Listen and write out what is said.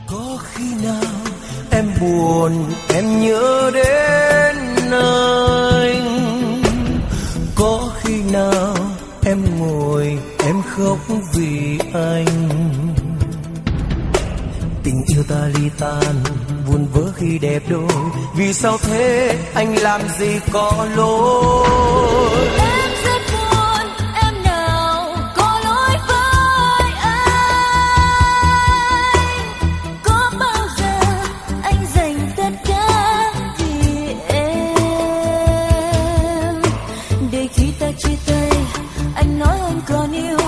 Có khi nào em buồn, em nhớ đến anh? Có khi nào em ngồi, em khóc vì anh? Tình yêu ta ly tan, buồn vỡ khi đẹp đôi. Vì sao thế, anh làm gì có lỗi? Em rất buồn, em nào có lỗi với anh? Có bao giờ anh dành tất cả vì em? Để khi ta chia tay, anh nói anh còn yêu